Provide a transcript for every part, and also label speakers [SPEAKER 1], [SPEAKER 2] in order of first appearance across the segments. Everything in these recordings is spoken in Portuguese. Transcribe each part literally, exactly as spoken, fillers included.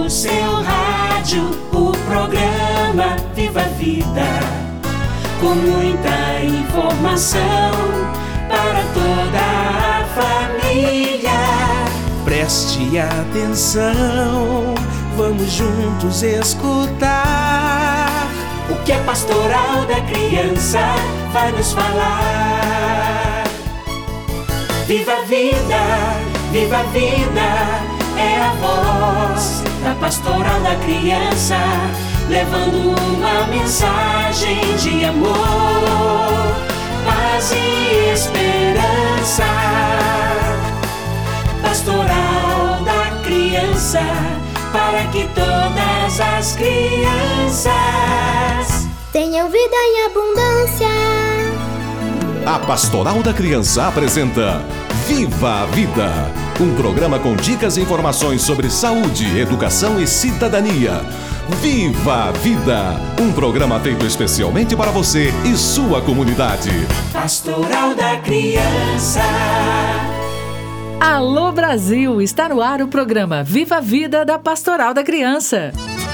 [SPEAKER 1] no seu rádio o programa Viva a Vida, com muita informação para toda a família.
[SPEAKER 2] Preste atenção, vamos juntos escutar
[SPEAKER 1] o que a Pastoral da Criança vai nos falar. Viva a vida, viva a vida, é a voz da Pastoral da Criança, levando uma mensagem de amor, paz e esperança. Pastoral da Criança, para que todas as crianças
[SPEAKER 3] tenham vida em abundância.
[SPEAKER 4] A Pastoral da Criança apresenta Viva a Vida, um programa com dicas e informações sobre saúde, educação e cidadania. Viva a Vida, um programa feito especialmente para você e sua comunidade.
[SPEAKER 1] Pastoral da Criança.
[SPEAKER 5] Alô Brasil, está no ar o programa Viva a Vida da Pastoral da Criança.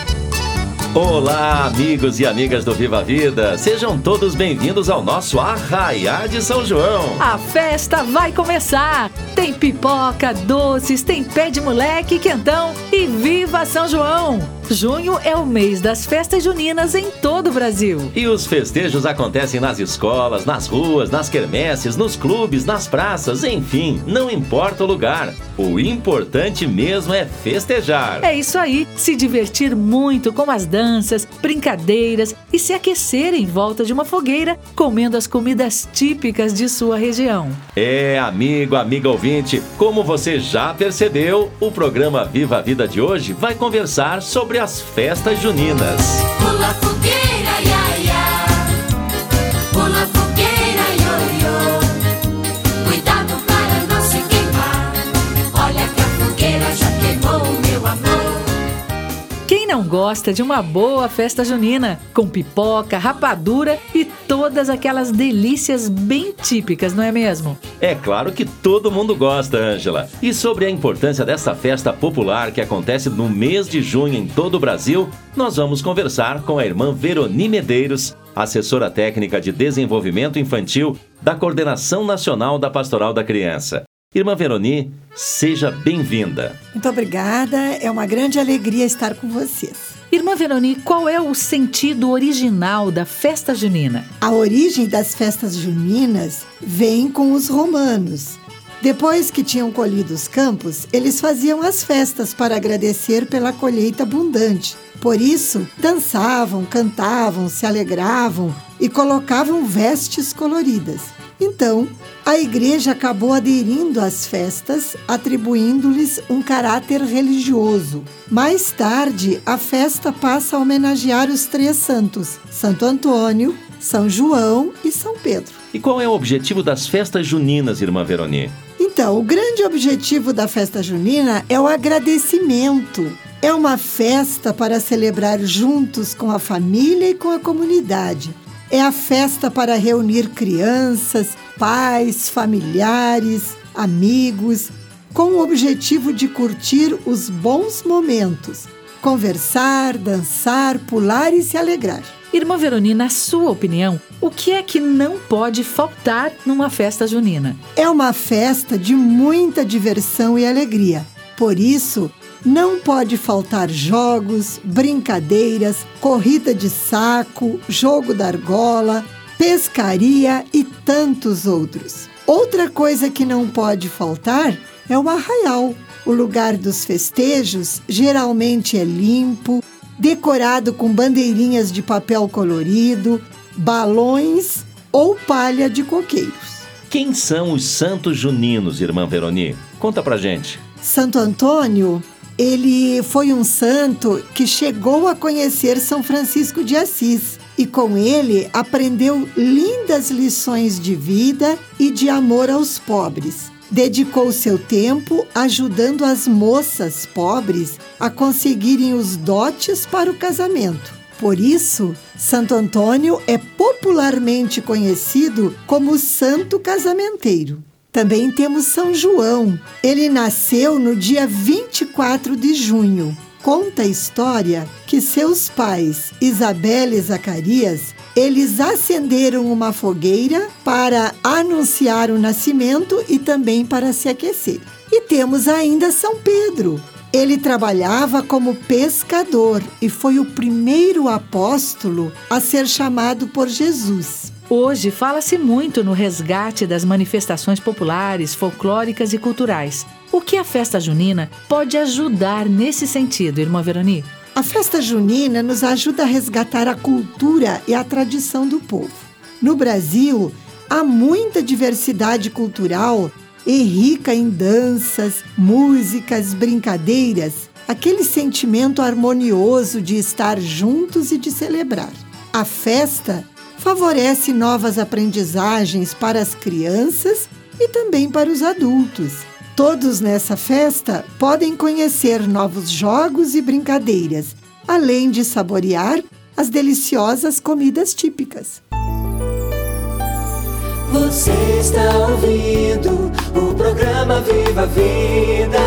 [SPEAKER 6] Olá, amigos e amigas do Viva a Vida, sejam todos bem-vindos ao nosso Arraiá de São João.
[SPEAKER 5] A festa vai começar! Tem pipoca, doces, tem pé de moleque, quentão e viva São João! Junho é o mês das festas juninas em todo o Brasil.
[SPEAKER 6] E os festejos acontecem nas escolas, nas ruas, nas quermesses, nos clubes, nas praças, enfim, não importa o lugar. O importante mesmo é festejar.
[SPEAKER 5] É isso aí, se divertir muito com as danças, brincadeiras e se aquecer em volta de uma fogueira, comendo as comidas típicas de sua região.
[SPEAKER 6] É, amigo, amiga ouvinte, como você já percebeu, o programa Viva a Vida de hoje vai conversar sobre as festas juninas.
[SPEAKER 7] Pula fogueira, ia, ia. Pula fogueira, io, io. Cuidado para não se queimar. Olha que a fogueira já queimou, meu amor.
[SPEAKER 5] Quem não gosta de uma boa festa junina, com pipoca, rapadura e todas aquelas delícias bem típicas, não é mesmo?
[SPEAKER 6] É claro que todo mundo gosta, Ângela. E sobre a importância dessa festa popular que acontece no mês de junho em todo o Brasil, nós vamos conversar com a irmã Veroni Medeiros, assessora técnica de desenvolvimento infantil da Coordenação Nacional da Pastoral da Criança. Irmã Veroni, seja bem-vinda.
[SPEAKER 8] Muito obrigada, é uma grande alegria estar com vocês.
[SPEAKER 5] Irmã Veroni, qual é o sentido original da festa junina?
[SPEAKER 8] A origem das festas juninas vem com os romanos. Depois que tinham colhido os campos, eles faziam as festas para agradecer pela colheita abundante. Por isso, dançavam, cantavam, se alegravam e colocavam vestes coloridas. Então, a igreja acabou aderindo às festas, atribuindo-lhes um caráter religioso. Mais tarde, a festa passa a homenagear os três santos, Santo Antônio, São João e São Pedro.
[SPEAKER 6] E qual é o objetivo das festas juninas, irmã Veroni?
[SPEAKER 8] Então, o grande objetivo da festa junina é o agradecimento. É uma festa para celebrar juntos com a família e com a comunidade. É a festa para reunir crianças, pais, familiares, amigos, com o objetivo de curtir os bons momentos, conversar, dançar, pular e se alegrar.
[SPEAKER 5] Irmã Veroni, na sua opinião, o que é que não pode faltar numa festa junina?
[SPEAKER 8] É uma festa de muita diversão e alegria. Por isso, não pode faltar jogos, brincadeiras, corrida de saco, jogo da argola, pescaria e tantos outros. Outra coisa que não pode faltar é o arraial. O lugar dos festejos geralmente é limpo, decorado com bandeirinhas de papel colorido, balões ou palha de coqueiros.
[SPEAKER 6] Quem são os santos juninos, irmã Veroni? Conta pra gente.
[SPEAKER 8] Santo Antônio, ele foi um santo que chegou a conhecer São Francisco de Assis e com ele aprendeu lindas lições de vida e de amor aos pobres. Dedicou seu tempo ajudando as moças pobres a conseguirem os dotes para o casamento. Por isso, Santo Antônio é popularmente conhecido como Santo Casamenteiro. Também temos São João. Ele nasceu no dia vinte e quatro de junho. conta a história que seus pais, Isabela e Zacarias, eles acenderam uma fogueira para anunciar o nascimento e também para se aquecer. E temos ainda São Pedro. Ele trabalhava como pescador e foi o primeiro apóstolo a ser chamado por Jesus.
[SPEAKER 5] Hoje fala-se muito no resgate das manifestações populares, folclóricas e culturais. O que a festa junina pode ajudar nesse sentido, irmã Veroni?
[SPEAKER 8] A festa junina nos ajuda a resgatar a cultura e a tradição do povo. No Brasil, há muita diversidade cultural e rica em danças, músicas, brincadeiras, aquele sentimento harmonioso de estar juntos e de celebrar. A festa favorece novas aprendizagens para as crianças e também para os adultos. Todos nessa festa podem conhecer novos jogos e brincadeiras, além de saborear as deliciosas comidas típicas.
[SPEAKER 1] Você está ouvindo o programa Viva a Vida.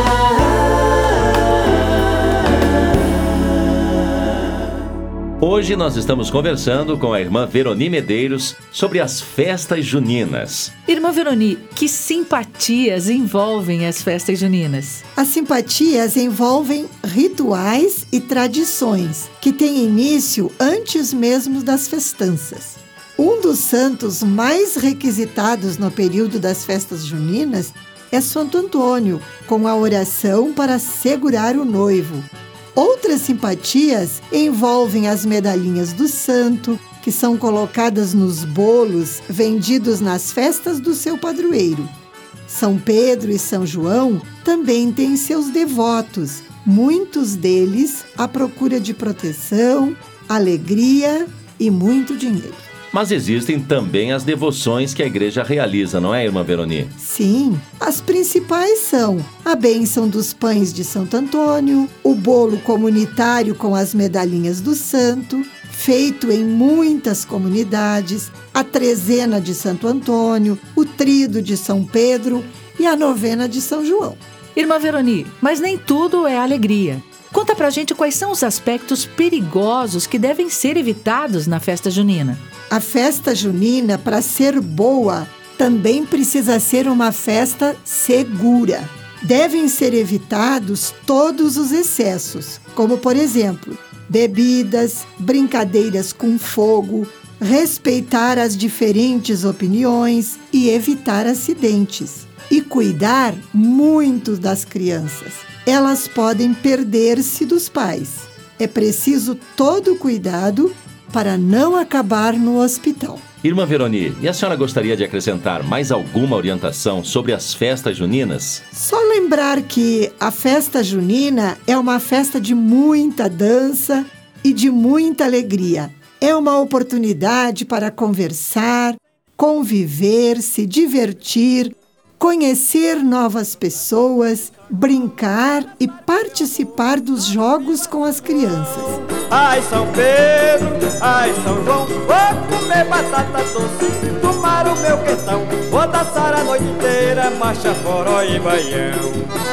[SPEAKER 6] Hoje nós estamos conversando com a irmã Veroni Medeiros sobre as festas juninas.
[SPEAKER 5] Irmã Veroni, que simpatias envolvem as festas juninas?
[SPEAKER 8] As simpatias envolvem rituais e tradições que têm início antes mesmo das festanças. Um dos santos mais requisitados no período das festas juninas é Santo Antônio, com a oração para segurar o noivo. Outras simpatias envolvem as medalhinhas do santo, que são colocadas nos bolos vendidos nas festas do seu padroeiro. São Pedro e São João também têm seus devotos, muitos deles à procura de proteção, alegria e muito dinheiro.
[SPEAKER 6] Mas existem também as devoções que a igreja realiza, não é, irmã Veroni?
[SPEAKER 8] Sim, as principais são a bênção dos pães de Santo Antônio, o bolo comunitário com as medalhinhas do santo, feito em muitas comunidades, a trezena de Santo Antônio, o tríduo de São Pedro e a novena de São João.
[SPEAKER 5] Irmã Veroni, mas nem tudo é alegria. Conta pra gente quais são os aspectos perigosos que devem ser evitados na festa junina.
[SPEAKER 8] A festa junina, para ser boa, também precisa ser uma festa segura. Devem ser evitados todos os excessos, como, por exemplo, bebidas, brincadeiras com fogo, respeitar as diferentes opiniões e evitar acidentes. E cuidar muito das crianças. Elas podem perder-se dos pais. É preciso todo cuidado para não acabar no hospital.
[SPEAKER 6] Irmã Veroni, e a senhora gostaria de acrescentar mais alguma orientação sobre as festas juninas?
[SPEAKER 8] Só lembrar que a festa junina é uma festa de muita dança e de muita alegria. É uma oportunidade para conversar, conviver, se divertir, conhecer novas pessoas, brincar e participar dos jogos com as crianças.
[SPEAKER 9] Ai, São Pedro, ai, São João, vou comer batata doce, tomar o meu quentão, vou dançar a noite inteira, marcha, forró e baião.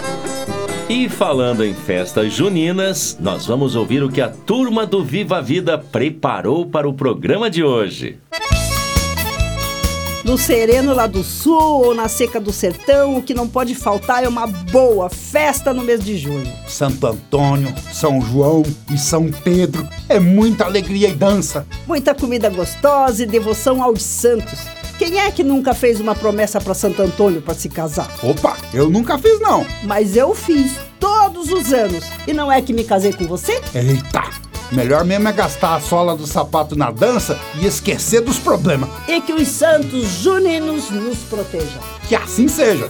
[SPEAKER 6] E falando em festas juninas, nós vamos ouvir o que a turma do Viva a Vida preparou para o programa de hoje.
[SPEAKER 10] No sereno lá do sul ou na seca do sertão, o que não pode faltar é uma boa festa no mês de junho.
[SPEAKER 11] Santo Antônio, São João e São Pedro, é muita alegria e dança.
[SPEAKER 10] Muita comida gostosa e devoção aos santos. Quem é que nunca fez uma promessa para Santo Antônio para se casar?
[SPEAKER 11] Opa, eu nunca fiz não.
[SPEAKER 10] Mas eu fiz, todos os anos. E não é que me casei com você?
[SPEAKER 11] Eita! Melhor mesmo é gastar a sola do sapato na dança e esquecer dos problemas.
[SPEAKER 10] E que os santos juninos nos protejam.
[SPEAKER 11] Que assim seja.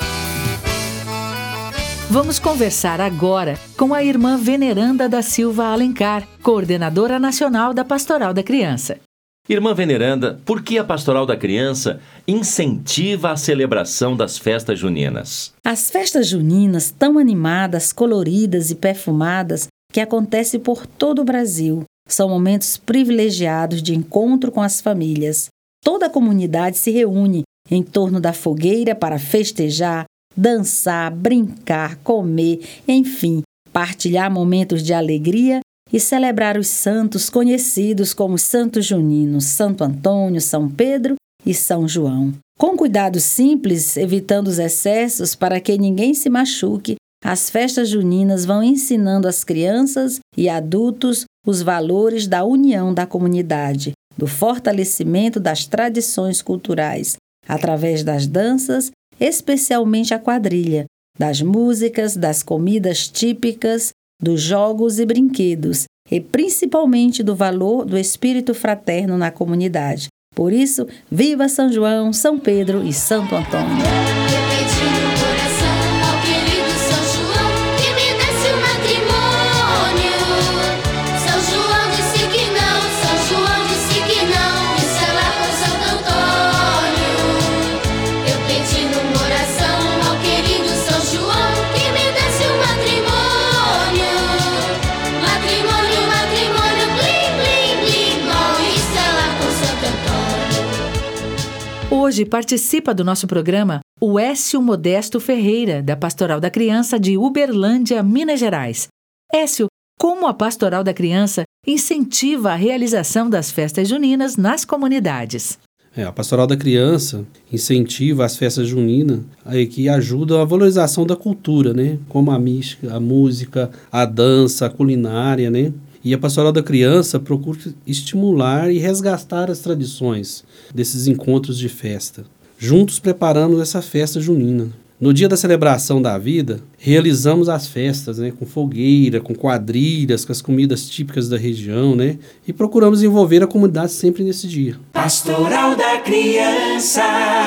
[SPEAKER 5] Vamos conversar agora com a irmã Veneranda da Silva Alencar, coordenadora nacional da Pastoral da Criança.
[SPEAKER 6] Irmã Veneranda, por que a Pastoral da Criança incentiva a celebração das festas juninas?
[SPEAKER 12] As festas juninas, tão animadas, coloridas e perfumadas, que acontece por todo o Brasil. São momentos privilegiados de encontro com as famílias. Toda a comunidade se reúne em torno da fogueira para festejar, dançar, brincar, comer, enfim, partilhar momentos de alegria e celebrar os santos conhecidos como santos juninos, Santo Antônio, São Pedro e São João. Com cuidados simples, evitando os excessos para que ninguém se machuque, as festas juninas vão ensinando às crianças e adultos os valores da união da comunidade, do fortalecimento das tradições culturais, através das danças, especialmente a quadrilha, das músicas, das comidas típicas, dos jogos e brinquedos, e principalmente do valor do espírito fraterno na comunidade. Por isso, viva São João, São Pedro e Santo Antônio!
[SPEAKER 5] Hoje participa do nosso programa o Écio Modesto Ferreira, da Pastoral da Criança de Uberlândia, Minas Gerais. Écio, como a Pastoral da Criança incentiva a realização das festas juninas nas comunidades?
[SPEAKER 13] É, a Pastoral da Criança incentiva as festas juninas aí, que ajudam a valorização da cultura, né? Como a mística, a música, a dança, a culinária, né? E a Pastoral da Criança procura estimular e resgatar as tradições desses encontros de festa. Juntos preparamos essa festa junina. No dia da celebração da vida, realizamos as festas, né, com fogueira, com quadrilhas, com as comidas típicas da região, né? E procuramos envolver a comunidade sempre nesse dia.
[SPEAKER 2] Pastoral da Criança.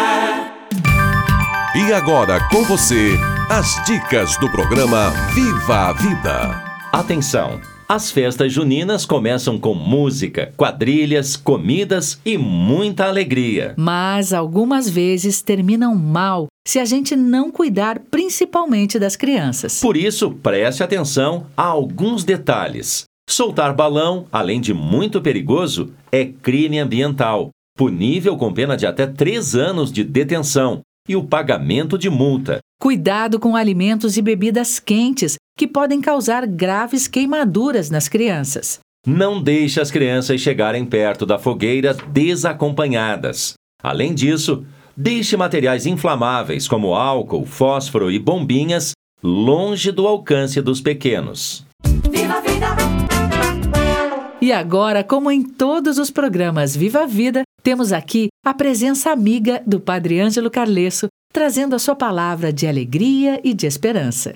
[SPEAKER 4] E agora com você, as dicas do programa Viva a Vida.
[SPEAKER 6] Atenção! As festas juninas começam com música, quadrilhas, comidas e muita alegria.
[SPEAKER 5] Mas algumas vezes terminam mal se a gente não cuidar principalmente das crianças.
[SPEAKER 6] Por isso, preste atenção a alguns detalhes. Soltar balão, além de muito perigoso, é crime ambiental, punível com pena de até três anos de detenção e o pagamento de multa.
[SPEAKER 5] Cuidado com alimentos e bebidas quentes, que podem causar graves queimaduras nas crianças.
[SPEAKER 6] Não deixe as crianças chegarem perto da fogueira desacompanhadas. Além disso, deixe materiais inflamáveis como álcool, fósforo e bombinhas longe do alcance dos pequenos.
[SPEAKER 7] Viva a vida!
[SPEAKER 5] E agora, como em todos os programas Viva a Vida, temos aqui a presença amiga do Padre Ângelo Carlesso, trazendo a sua palavra de alegria e de esperança.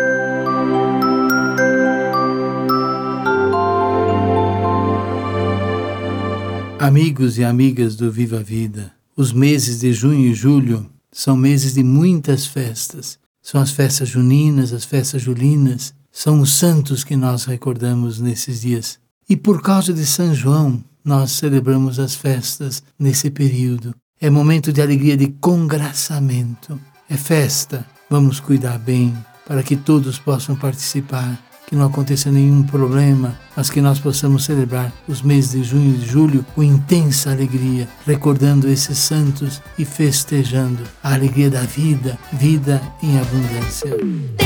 [SPEAKER 14] Amigos e amigas do Viva a Vida, os meses de junho e julho são meses de muitas festas. São as festas juninas, as festas julinas, são os santos que nós recordamos nesses dias. E por causa de São João, nós celebramos as festas nesse período. É momento de alegria, de congraçamento. É festa. Vamos cuidar bem para que todos possam participar, que não aconteça nenhum problema, mas que nós possamos celebrar os meses de junho e de julho com intensa alegria, recordando esses santos e festejando a alegria da vida, vida em abundância.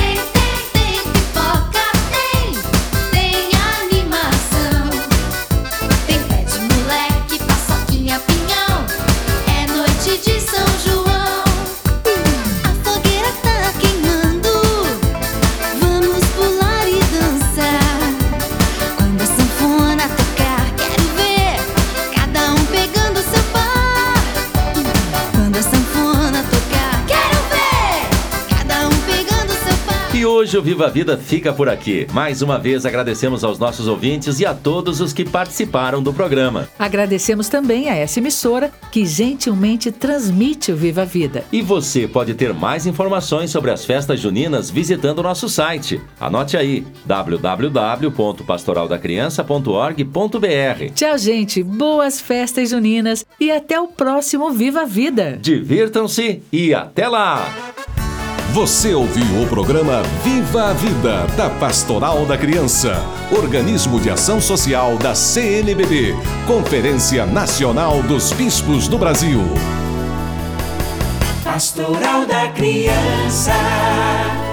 [SPEAKER 6] E hoje o Viva a Vida fica por aqui. Mais uma vez agradecemos aos nossos ouvintes e a todos os que participaram do programa.
[SPEAKER 5] Agradecemos também a essa emissora que gentilmente transmite o Viva a Vida.
[SPEAKER 6] E você pode ter mais informações sobre as festas juninas visitando o nosso site. Anote aí, w w w ponto pastoral da criança ponto org ponto b r.
[SPEAKER 5] Tchau, gente. Boas festas juninas e até o próximo Viva a Vida.
[SPEAKER 6] Divirtam-se e até lá!
[SPEAKER 4] Você ouviu o programa Viva a Vida, da Pastoral da Criança, organismo de ação social da C N B B, Conferência Nacional dos Bispos do Brasil.
[SPEAKER 2] Pastoral da Criança.